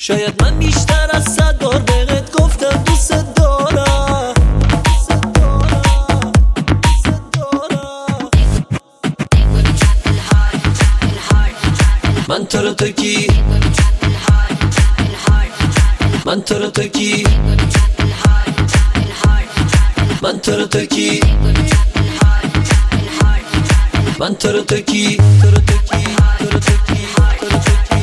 شاید من بیشتر از 100 بار بهت گفتم دوست دارم. من تو رو تو کی، من تو رو تو کی، من تو رو تو کی، من تو رو تو کی، تو رو تو کی، تو رو تو کی، تو رو تو کی.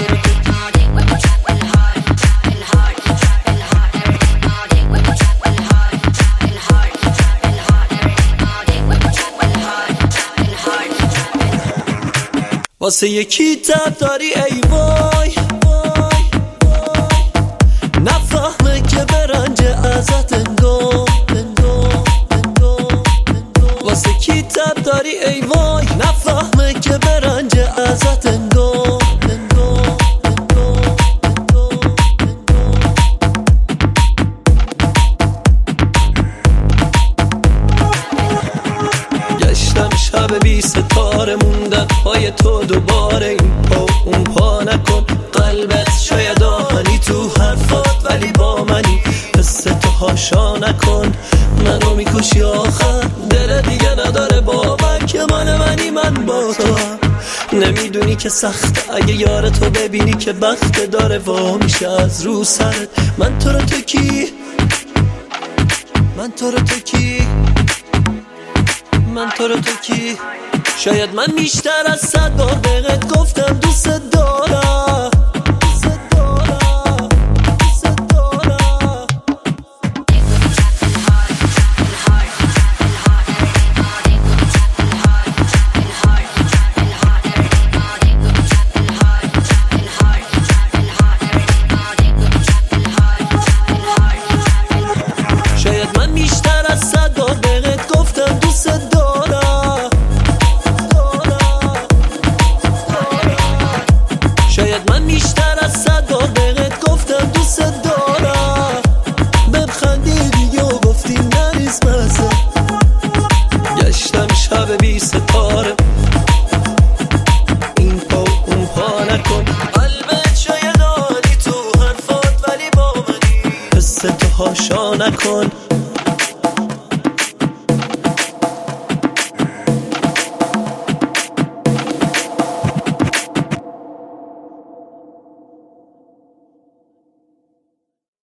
واسه یکی تب داری ای وای، نفهمه که برنج ازت انگام. واسه کی تب داری ای وای، نفهمه که برنج ازت انگام. گشتم شب بی ستاره موندن پای تو دوباره، این پا اون پا نکن قلبت شاید آهنی تو حرفات ولی با منی، حس تو هاشا نکن منو میکشی آخر، دل دیگه نداره باور که منی من با تو هم. نمیدونی که سخته اگه یار تو ببینی که بخت داره وا میشه از رو سرت. من تو رو تو کی، من تو رو تو کی، من تو رو تو کی. شاید من بیشتر از 100 بار بهت گفتم دوست دارم. شاید من بیشتر از 100 بار بهت گفتم دوست دارم. شاید من بیشتر از 100 بار بهت گفتم دوست دارم. بخندی دیگه و گفتی نریز مزه. گشتم شب بی ستاره، این پا اون پا نکن قلبت شاید آنی تو حرفات ولی با منی، حس تو هاشا نکن